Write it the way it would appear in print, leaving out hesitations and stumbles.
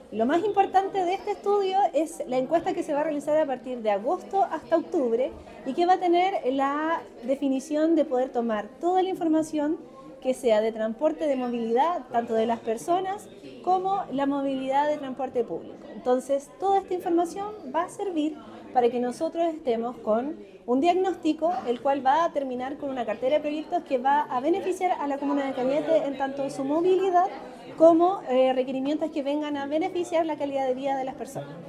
Lo más importante de este estudio es la encuesta que se va a realizar a partir de agosto hasta octubre y que va a tener la definición de poder tomar toda la información que sea de transporte, de movilidad, tanto de las personas como la movilidad de transporte público. Entonces, toda esta información va a servir para que nosotros estemos con un diagnóstico, el cual va a terminar con una cartera de proyectos que va a beneficiar a la comuna de Cañete en tanto su movilidad como requerimientos que vengan a beneficiar la calidad de vida de las personas.